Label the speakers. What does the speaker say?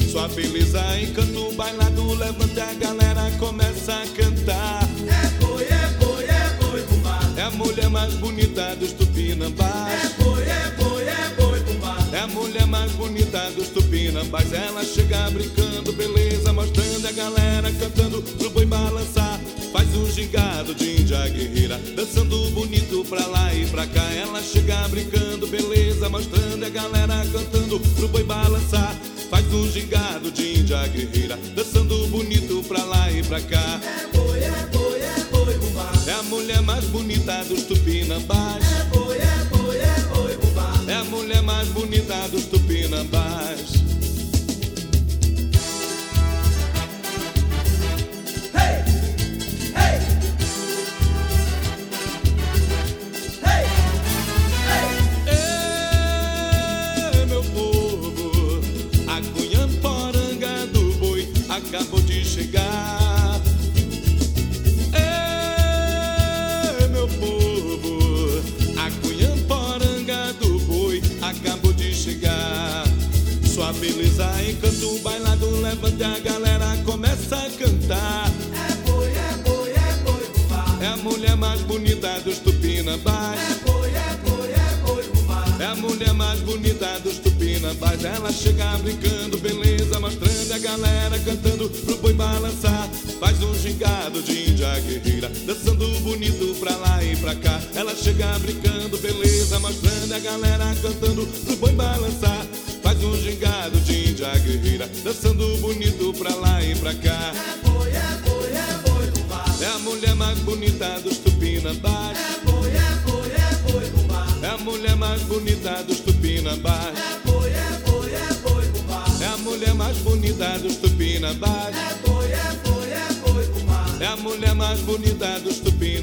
Speaker 1: Sua beleza encanta o bailado, levanta a galera, começa a cantar.
Speaker 2: É boi, é boi, é boi, bumbá.
Speaker 1: É a mulher mais bonita dos Tupinambás.
Speaker 2: É boi, é boi, é boi, bumbá.
Speaker 1: É a mulher mais bonita dos Tupinambás. Ela chega brincando, beleza, mostrando a galera, cantando pro boi balançar. Faz um gingado de índia guerreira, dançando bonito pra lá e pra cá. Ela chega brincando, beleza, mostrando a galera, cantando pro boi balançar. Faz um gingado de índia guerreira, dançando bonito pra lá e pra cá.
Speaker 2: É boi, é boi, é boi, bumbá.
Speaker 1: É a mulher mais bonita dos Tupinambás.
Speaker 2: É boi, é boi, é boi, bumbá.
Speaker 1: É a mulher mais bonita dos Tupinambás.
Speaker 2: Hey! Hey! Hey! Hey!
Speaker 1: Ê, meu povo, a Cunhamporanga do boi acabou de chegar. Ê, meu povo, a Cunhamporanga do boi acabou de chegar. Sua beleza encanta o bailado, levanta a galera, começa a cantar.
Speaker 2: É boi, é boi, é boi, bumbá.
Speaker 1: É a mulher mais bonita dos Tupinambás.
Speaker 2: É boi, é boi, é boi, bumbá.
Speaker 1: É a mulher mais bonita dos Tupinambás. Ela chega brincando, beleza, mostrando a galera, cantando pro boi balançar. Faz um gingado de índia guerreira, dançando bonito pra lá e pra cá. Ela chega brincando, beleza, mostrando a galera, cantando pro boi balançar. Faz um gingado de índia guerreira, dançando bonito pra lá e pra cá.
Speaker 2: É boi, é boi, é boi, bumbá.
Speaker 1: É a mulher mais bonita dos Tupinambás.
Speaker 2: É boi, é boi, é boi, bumbá.
Speaker 1: É a mulher mais bonita dos Tupinambás.
Speaker 2: É boi, é boi, é boi, bumbá.
Speaker 1: É a mulher mais bonita dos Tupinambás.
Speaker 2: É boi, é boi, é boi, bumbá.
Speaker 1: É a mulher mais bonita dos Tupinambás.